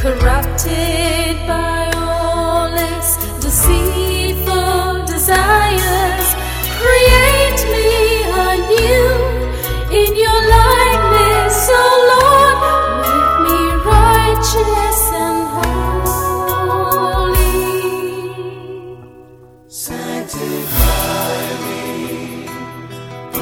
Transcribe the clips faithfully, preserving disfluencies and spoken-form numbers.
corrupted by all its deceitful desires. Create me anew in your likeness, O Lord. Make me righteous and holy. Sanctify me, O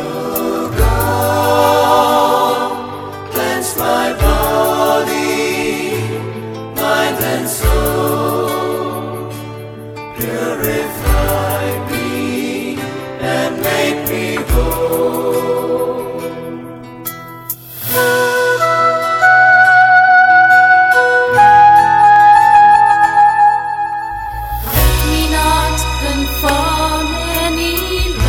God. Cleanse my body, mind and soul. Purify me and make me whole. Let me not conform any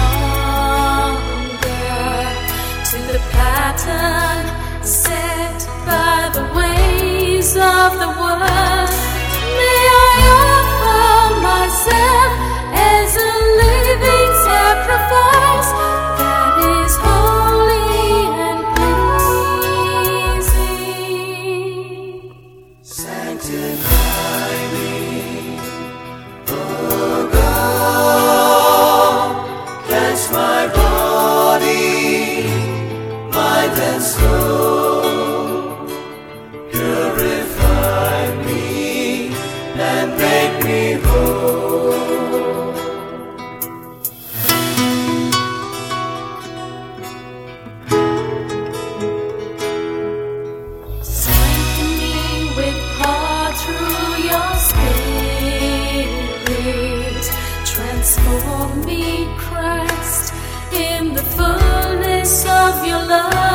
longer to the pattern set by the ways of the world. May I offer myself as a living sacrifice that is holy and pleasing. Sanctify me, O God. Cleanse my body, mind and soul. Purify me and make me whole. Strengthen me with power through your Spirit. Transform me, Christ, in the fullness of your love.